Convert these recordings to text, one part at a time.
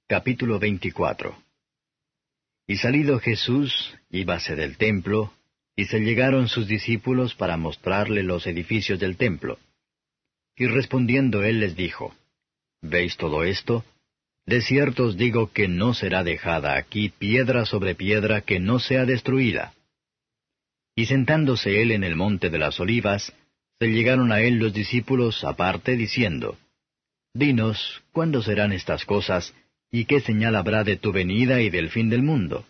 Capítulo 24. Y salido Jesús, íbase del templo, y se llegaron sus discípulos para mostrarle los edificios del templo. Y respondiendo él les dijo, ¿Veis todo esto? De cierto os digo que no será dejada aquí piedra sobre piedra que no sea destruida. Y sentándose él en el monte de las olivas, se llegaron a él los discípulos aparte, diciendo, Dinos, ¿cuándo serán estas cosas, y qué señal habrá de tu venida y del fin del mundo?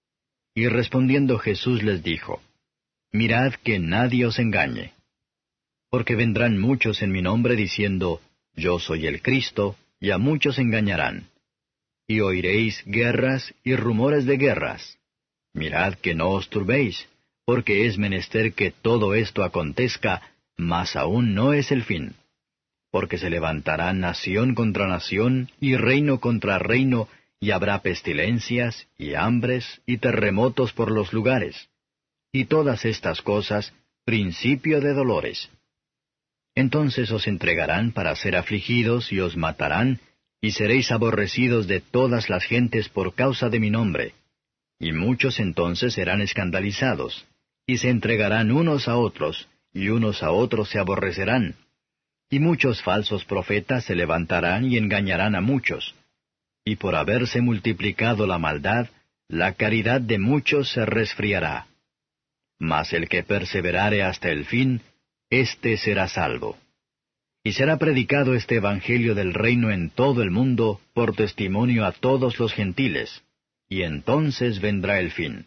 Y respondiendo Jesús les dijo, Mirad que nadie os engañe. Porque vendrán muchos en mi nombre diciendo, Yo soy el Cristo, y a muchos engañarán. Y oiréis guerras y rumores de guerras. Mirad que no os turbéis, porque es menester que todo esto acontezca, mas aún no es el fin. Porque se levantará nación contra nación, y reino contra reino, y habrá pestilencias, y hambres, y terremotos por los lugares. Y todas estas cosas, principio de dolores. Entonces os entregarán para ser afligidos, y os matarán, y seréis aborrecidos de todas las gentes por causa de mi nombre. Y muchos entonces serán escandalizados, y se entregarán unos a otros, y unos a otros se aborrecerán. Y muchos falsos profetas se levantarán y engañarán a muchos. Y por haberse multiplicado la maldad, la caridad de muchos se resfriará. Mas el que perseverare hasta el fin, éste será salvo. Y será predicado este evangelio del reino en todo el mundo, por testimonio a todos los gentiles, y entonces vendrá el fin.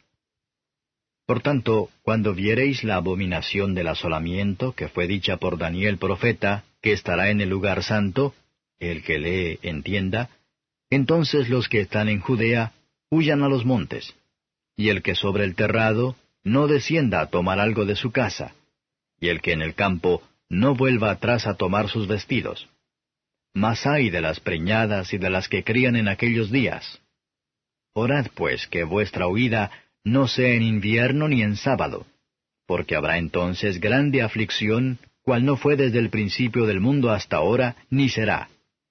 Por tanto, cuando viereis la abominación del asolamiento, que fue dicha por Daniel profeta, que estará en el lugar santo, el que lee entienda, entonces los que están en Judea, huyan a los montes, y el que sobre el terrado, no descienda a tomar algo de su casa, y el que en el campo, no vuelva atrás a tomar sus vestidos. Mas ay de las preñadas y de las que crían en aquellos días. Orad pues que vuestra huida no sea en invierno ni en sábado, porque habrá entonces grande aflicción, cual no fue desde el principio del mundo hasta ahora, ni será.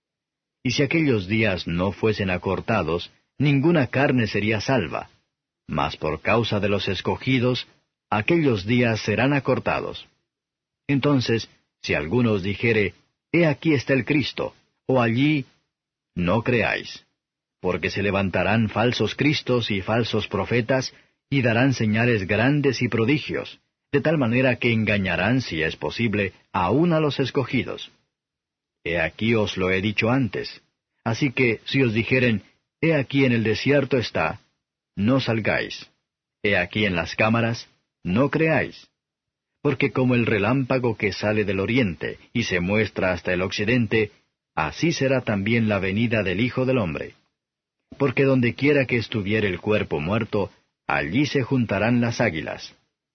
Y si aquellos días no fuesen acortados, ninguna carne sería salva. Mas por causa de los escogidos, aquellos días serán acortados. Entonces, si alguno os dijere, He aquí está el Cristo, o allí, no creáis. Porque se levantarán falsos cristos y falsos profetas, y darán señales grandes y prodigios, de tal manera que engañarán, si es posible, aun a los escogidos. He aquí os lo he dicho antes. Así que, si os dijeren, He aquí en el desierto está, no salgáis. He aquí en las cámaras, no creáis. Porque como el relámpago que sale del oriente, y se muestra hasta el occidente, así será también la venida del Hijo del Hombre. Porque donde quiera que estuviere el cuerpo muerto, allí se juntarán las águilas.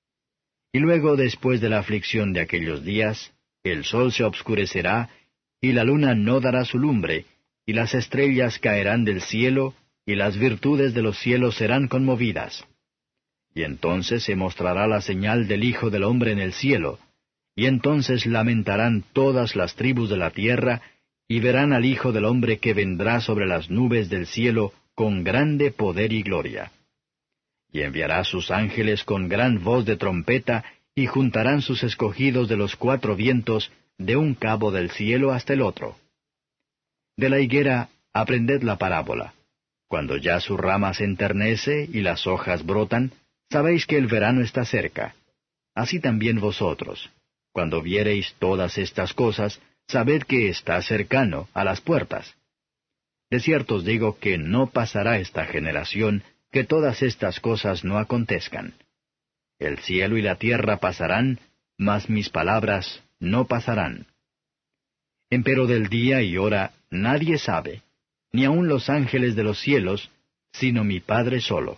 Y luego, después de la aflicción de aquellos días, el sol se obscurecerá, y la luna no dará su lumbre, y las estrellas caerán del cielo, y las virtudes de los cielos serán conmovidas. Y entonces se mostrará la señal del Hijo del Hombre en el cielo, y entonces lamentarán todas las tribus de la tierra, y verán al Hijo del Hombre que vendrá sobre las nubes del cielo con grande poder y gloria. Y enviará sus ángeles con gran voz de trompeta, y juntarán sus escogidos de los cuatro vientos, de un cabo del cielo hasta el otro. De la higuera aprended la parábola. Cuando ya su rama se enternece y las hojas brotan, sabéis que el verano está cerca. Así también vosotros. Cuando viereis todas estas cosas, sabed que está cercano, a las puertas. De cierto os digo que no pasará esta generación, que todas estas cosas no acontezcan. El cielo y la tierra pasarán, mas mis palabras no pasarán. Empero del día y hora nadie sabe, ni aun los ángeles de los cielos, sino mi Padre solo.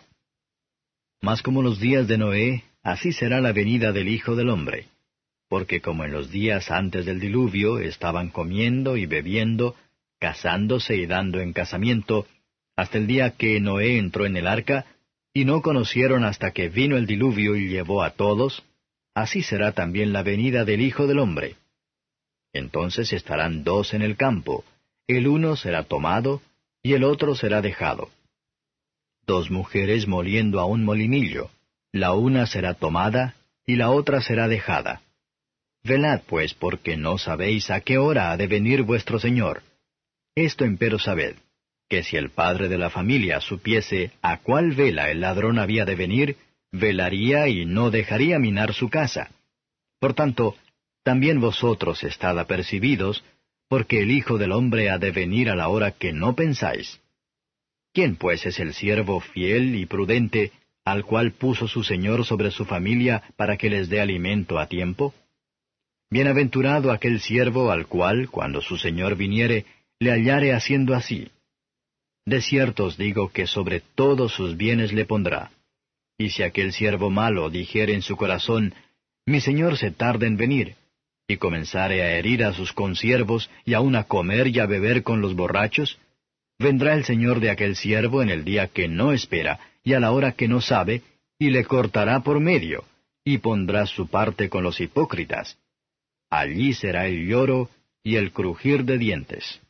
Mas como los días de Noé, así será la venida del Hijo del Hombre. Porque como en los días antes del diluvio estaban comiendo y bebiendo, casándose y dando en casamiento, hasta el día que Noé entró en el arca, y no conocieron hasta que vino el diluvio y llevó a todos, así será también la venida del Hijo del Hombre. Entonces estarán dos en el campo, el uno será tomado, y el otro será dejado. 2 mujeres moliendo a un molinillo, la una será tomada, y la otra será dejada. Velad pues, porque no sabéis a qué hora ha de venir vuestro Señor. Esto empero sabed, que si el padre de la familia supiese a cuál vela el ladrón había de venir, velaría y no dejaría minar su casa. Por tanto, también vosotros estad apercibidos, porque el Hijo del Hombre ha de venir a la hora que no pensáis. ¿Quién pues es el siervo fiel y prudente, al cual puso su Señor sobre su familia para que les dé alimento a tiempo? Bienaventurado aquel siervo al cual, cuando su Señor viniere, le hallare haciendo así. De cierto os digo que sobre todos sus bienes le pondrá. Y si aquel siervo malo dijere en su corazón, mi Señor se tarda en venir, y comenzare a herir a sus consiervos, y aun a comer y a beber con los borrachos, vendrá el Señor de aquel siervo en el día que no espera, y a la hora que no sabe, y le cortará por medio, y pondrá su parte con los hipócritas. Allí será el lloro y el crujir de dientes.